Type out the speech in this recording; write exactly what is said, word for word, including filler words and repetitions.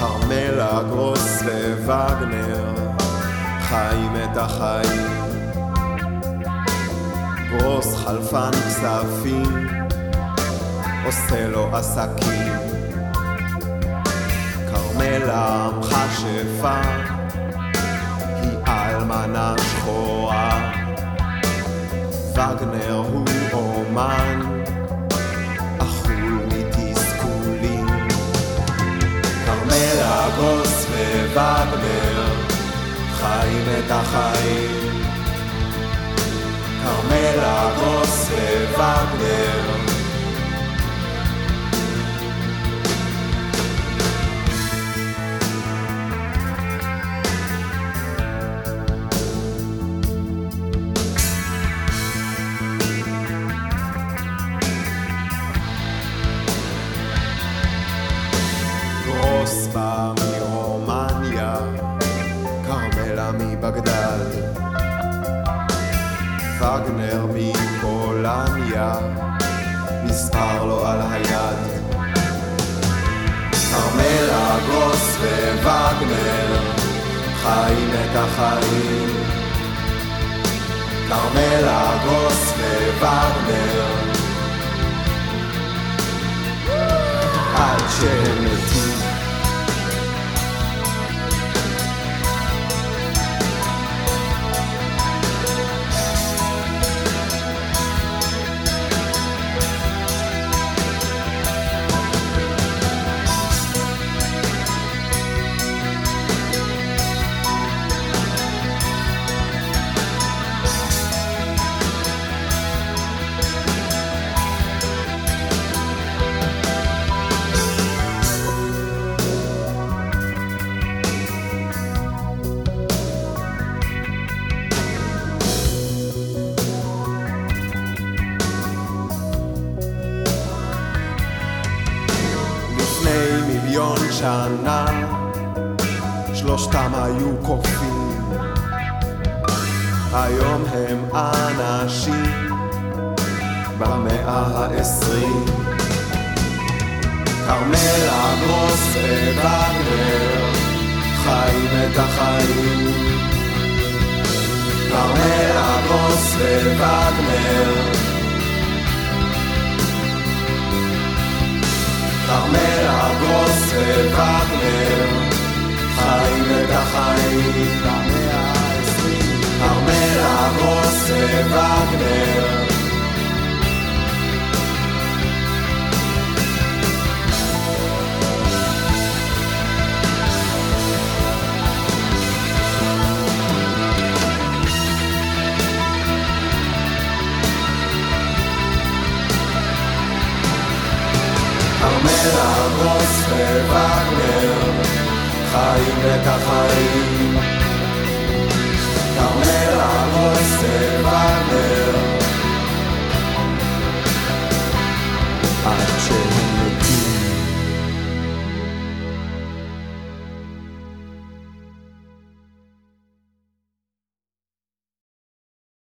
כרמלה גרוס ווגנר חיים את החיים. גרוס חלפן כספים עושה לו עסקים. כרמלה מכשפה היא אלמנה שחורה. וגנר הוא אומן אכול מתסכולים. כרמלה גרוס ווגנר חיים את החיים. כרמלה גרוס ווגנר גרוס בא מרומניה, כרמלה מבגדד, וגנר מפולניה, מספר לו על היד. כרמלה גרוס ווגנר חיים את החיים. כרמלה גרוס ווגנר עד שהם מתים. מיליון שנה שלושתם היו קופים, היום הם אנשים במאה העשרים. כרמלה גרוס ווגנר חיים את החיים. כרמלה גרוס ווגנר כרמלה גרוס ווגנר חיים את החיים במאה העשרים. כרמלה גרוס ווגנר כרמלה גרוס ווגנר חיים את החיים.